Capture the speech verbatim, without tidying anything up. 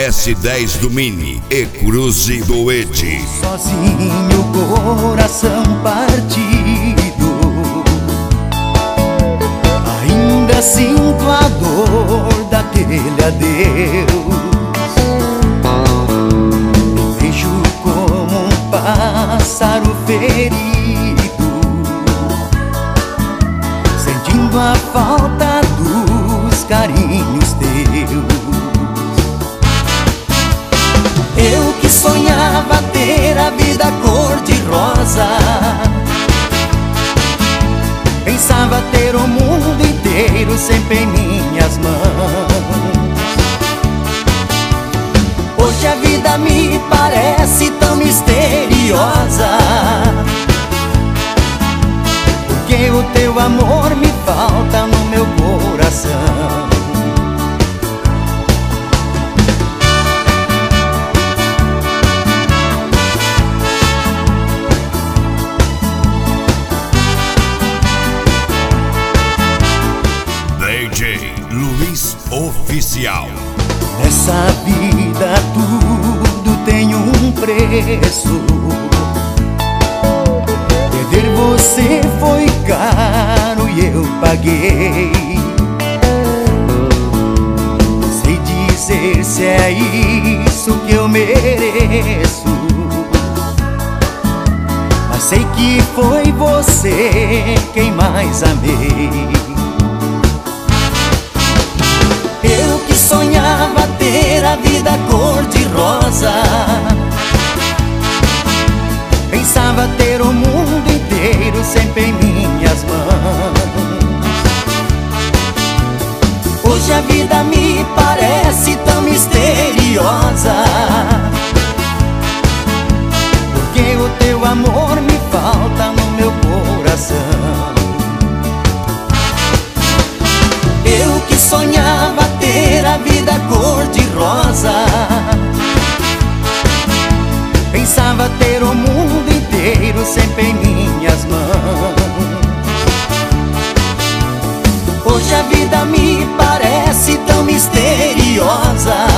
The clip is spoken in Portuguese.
S dez do Mini e Cruze do Ed. Sozinho, coração partido, ainda sinto a dor daquele adeus. Me vejo como um pássaro ferido, sentindo a falta dos carinhos teus. Eu que sonhava ter a vida cor-de-rosa, pensava ter o mundo inteiro sempre em minhas mãos. Hoje a vida me parece tão misteriosa, porque o teu amor me falta no meu coração. D J Luiz Oficial. Nessa vida tudo tem um preço. Perder você foi caro e eu paguei. Não sei dizer se é isso que eu mereço, mas sei que foi você quem mais amei. Eu que sonhava ter a vida cor-de-rosa, pensava ter o mundo inteiro sempre em minhas mãos. Hoje a vida me parece tão misteriosa, porque o teu amor me falta no meu coração. Eu que sonhava ter a vida cor-de-rosa, pensava ter o mundo inteiro sempre em minhas mãos. Hoje a vida me parece tão misteriosa,